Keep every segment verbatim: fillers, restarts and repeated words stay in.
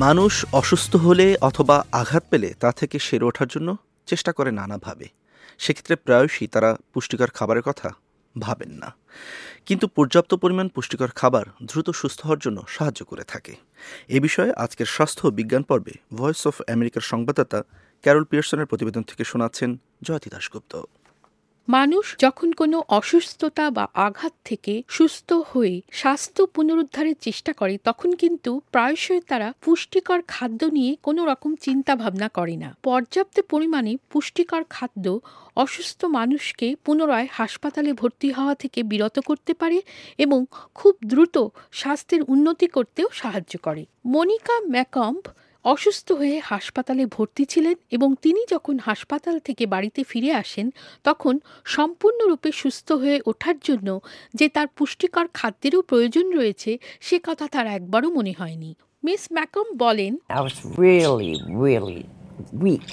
মানুষ অসুস্থ হলে অথবা আঘাত পেলে তা থেকে সেরে ওঠার জন্য চেষ্টা করে নানাভাবে। সেক্ষেত্রে প্রায়শই তারা পুষ্টিকর খাবারের কথা ভাবেন না, কিন্তু পর্যাপ্ত পরিমাণ পুষ্টিকর খাবার দ্রুত সুস্থ হওয়ার জন্য সাহায্য করে থাকে। এ বিষয়ে আজকের স্বাস্থ্য বিজ্ঞান পর্বে ভয়েস অফ আমেরিকার সংবাদদাতা ক্যারল পিয়ারসনের প্রতিবেদন থেকে শোনাচ্ছেন জয়তী দাশগুপ্ত। মানুষ যখন কোনো অসুস্থতা বা আঘাত থেকে সুস্থ হয়ে স্বাস্থ্য পুনরুদ্ধারের চেষ্টা করে তখন কিন্তু প্রায়শই তারা পুষ্টিকর খাদ্য নিয়ে কোনো রকম চিন্তা ভাবনা করে না। পর্যাপ্ত পরিমাণে পুষ্টিকর খাদ্য অসুস্থ মানুষকে পুনরায় হাসপাতালে ভর্তি হওয়া থেকে বিরত করতে পারে এবং খুব দ্রুত স্বাস্থ্যের উন্নতি করতেও সাহায্য করে। মনিকা ম্যাকম্ব অসুস্থ হয়ে হাসপাতালে ভর্তি ছিলেন এবং তিনি যখন হাসপাতাল থেকে বাড়িতে ফিরে আসেন তখন সম্পূর্ণরূপে সুস্থ হয়ে ওঠার জন্য যে তার পুষ্টিকর খাদ্যেরও প্রয়োজন রয়েছে সে কথা তার একবারও মনে হয়নি। মিস ম্যাকম বলেন, I was really, really weak.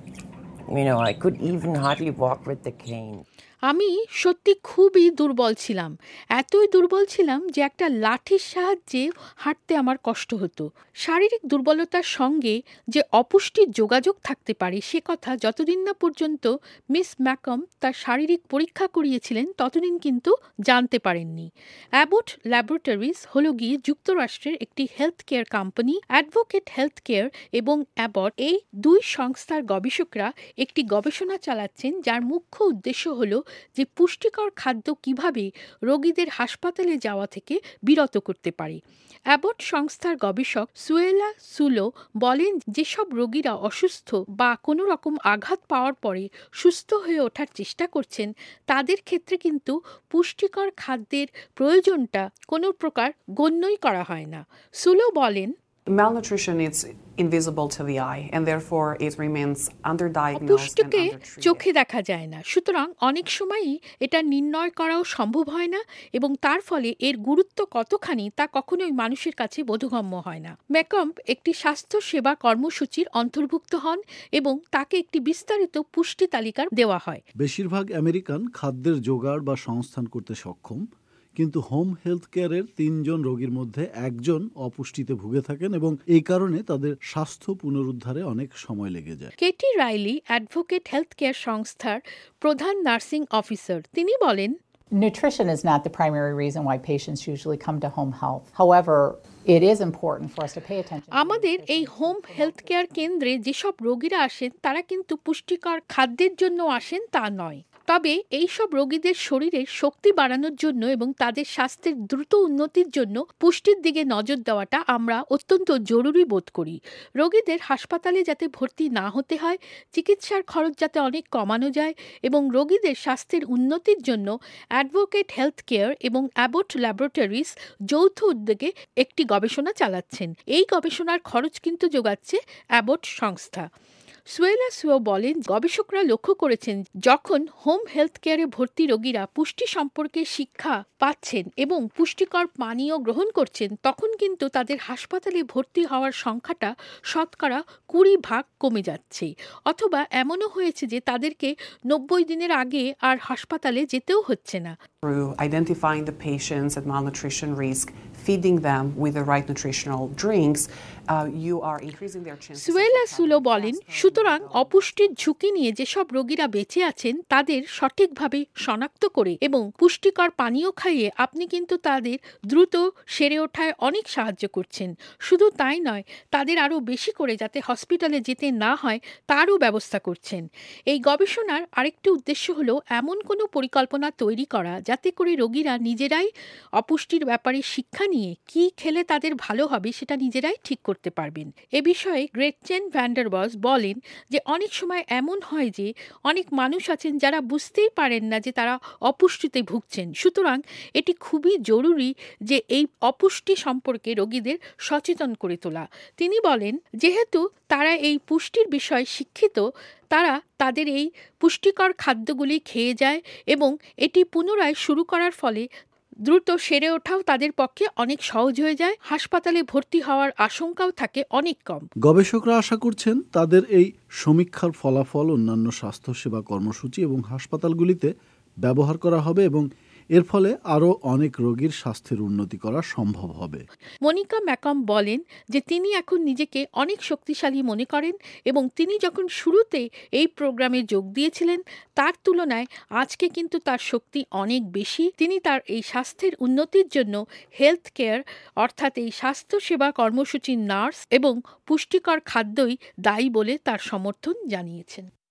You know, I could even hardly walk with the cane. আমি সত্যি খুবই দুর্বল ছিলাম, এতই দুর্বল ছিলাম যে একটা লাঠির সাহায্যে হাঁটতে আমার কষ্ট হতো। শারীরিক দুর্বলতার সঙ্গে যে অপুষ্টির যোগাযোগ থাকতে পারে সে কথা যতদিন না পর্যন্ত মিস ম্যাকম তার শারীরিক পরীক্ষা করিয়েছিলেন ততদিন কিন্তু জানতে পারেননি। অ্যাবট ল্যাবরেটরিজ হল গিয়ে যুক্তরাষ্ট্রের একটি health care company. Advocate health care এবং অ্যাবট এই দুই সংস্থার গবেষকরা একটি গবেষণা চালাচ্ছেন যার মুখ্য উদ্দেশ্য হল যে পুষ্টিকর খাদ্য কিভাবে রোগীদের হাসপাতালে যাওয়া থেকে বিরত করতে পারে। অ্যাবট সংস্থার গবেষক সুয়েলা সুলো বলেন, যেসব রোগীরা অসুস্থ বা কোনো রকম আঘাত পাওয়ার পরে সুস্থ হয়ে ওঠার চেষ্টা করছেন তাদের ক্ষেত্রে কিন্তু পুষ্টিকর খাদ্যের প্রয়োজনটা কোনো প্রকার গণ্যই করা হয় না। সুলো বলেন, Malnutrition is invisible to the eye and therefore it remains underdiagnosed. পুষ্টিকে চোখে দেখা যায় না, সুতরাং অনেক সময়ই এটা নির্ণয় করাও সম্ভব হয় না এবং তার ফলে এর গুরুত্ব কতখানি তা কখনোই মানুষের কাছে বোধগম্য হয় না। ম্যাকম্ব একটি স্বাস্থ্য সেবা কর্মসূচির অন্তর্ভুক্ত হন এবং তাকে একটি বিস্তারিত পুষ্টি তালিকা দেওয়া হয়। বেশিরভাগ আমেরিকান খাদ্যের জোগাড় বা সংস্থান করতে সক্ষম, কিন্তু হোম হেলথ কেয়ারের তিনজন রোগীর মধ্যে একজন অপুষ্টিতে ভুগে থাকেন এবং এই কারণে তাদের স্বাস্থ্য পুনরুদ্ধারে অনেক সময় লেগে যায়। Katie Riley Advocate health Care সংস্থার প্রধান নার্সিং অফিসার, তিনি বলেন, Nutrition is not the primary reason why patients usually come to home health. However, it is important for us to pay attention. আমাদের এই হোম হেলথ কেয়ার কেন্দ্রে যেসব রোগীরা আসেন তারা কিন্তু পুষ্টিকর খাদ্যের জন্য আসেন তা নয়, তবে এই সব রোগীদের শরীরের শক্তি বাড়ানোর জন্য এবং তাদের স্বাস্থ্যের দ্রুত উন্নতির জন্য পুষ্টির দিকে নজর দেওয়াটা আমরা অত্যন্ত জরুরি বোধ করি। রোগীদের হাসপাতালে যাতে ভর্তি না হতে হয়, চিকিৎসার খরচ যাতে অনেক কমানো যায় এবং রোগীদের স্বাস্থ্যের উন্নতির জন্য অ্যাডভোকেট হেলথ কেয়ার এবং অ্যাবট ল্যাবরেটরিজ যৌথ উদ্যোগে একটি গবেষণা চালাচ্ছেন। এই গবেষণার খরচ কিন্তু যোগাচ্ছে অ্যাবট সংস্থা। সুয়েলা সুও বলেন, গবেষকরা লক্ষ্য করেছেন যখন হোম হেলথ কেয়ারে ভর্তি রোগীরা পুষ্টি সম্পর্কে শিক্ষা পাচ্ছেন এবং পুষ্টিকর পানীয় গ্রহণ করছেন তখন কিন্তু তাদের হাসপাতালে ভর্তি হওয়ার সংখ্যাটা শতকরা কুড়ি ভাগ কমে যাচ্ছে, অথবা এমনও হয়েছে যে তাদেরকে নব্বই দিনের আগে আর হাসপাতালে যেতেও হচ্ছে না। Through identifying the patients at malnutrition risk, feeding them with the right nutritional drinks, uh, you are increasing their chances. Suela Sulo বলেন, সুতরাং অপুষ্টির ঝুঁকি নিয়ে যেসব রোগীরা বেঁচে আছেন তাদের সঠিকভাবে শনাক্ত করে এবং পুষ্টিকর পানীয় খাইয়ে আপনি কিন্তু তাদের দ্রুত সেরে ওঠায় অনেক সাহায্য করছেন। শুধু তাই নয়, তাদের আরও বেশি করে যাতে হসপিটালে যেতে না হয় তারও ব্যবস্থা করছেন। এই গবেষণার আরেকটি উদ্দেশ্য হলো এমন কোনো পরিকল্পনা তৈরি করা যাতে করে রোগীরা নিজেরাই অপুষ্টির ব্যাপারে শিক্ষা নিয়ে কি খেলে তাদের ভালো হবে সেটা নিজেরাই ঠিক করতে পারবেন। এ বিষয়ে গ্রেটচেন ভ্যান্ডারবস বলেন যে অনেক সময় এমন হয় যে অনেক মানুষ আছেন যারা বুঝতেই পারেন না যে তারা অপুষ্টিতে ভুগছেন, সুতরাং এটি খুবই জরুরি যে এই অপুষ্টি সম্পর্কে রোগীদের সচেতন করে তোলা। তিনি বলেন, যেহেতু তারা এই পুষ্টির বিষয়ে শিক্ষিত তারা তাদের এই পুষ্টিকর খাদ্যগুলি খেয়ে যায় এবং এটি পুনরায় শুরু করার ফলে দ্রুত সেরে ওঠাও তাদের পক্ষে অনেক সহজ হয়ে যায়, হাসপাতালে ভর্তি হওয়ার আশঙ্কাও থাকে অনেক কম। গবেষকরা আশা করছেন তাদের এই সমীক্ষার ফলাফল অন্যান্য স্বাস্থ্যসেবা কর্মসূচি এবং হাসপাতালগুলিতে ব্যবহার করা হবে এবং এর ফলে আরও অনেক রোগীর স্বাস্থ্যের উন্নতি করা সম্ভব হবে। মনিকা ম্যাকম বলেন যে তিনি এখন নিজেকে অনেক শক্তিশালী মনে করেন এবং তিনি যখন শুরুতে এই প্রোগ্রামে যোগ দিয়েছিলেন তার তুলনায় আজকে কিন্তু তার শক্তি অনেক বেশি। তিনি তার এই স্বাস্থ্যের উন্নতির জন্য হেলথ কেয়ার অর্থাৎ এই স্বাস্থ্যসেবা কর্মসূচির নার্স এবং পুষ্টিকর খাদ্যই দায়ী বলে তার সমর্থন জানিয়েছেন।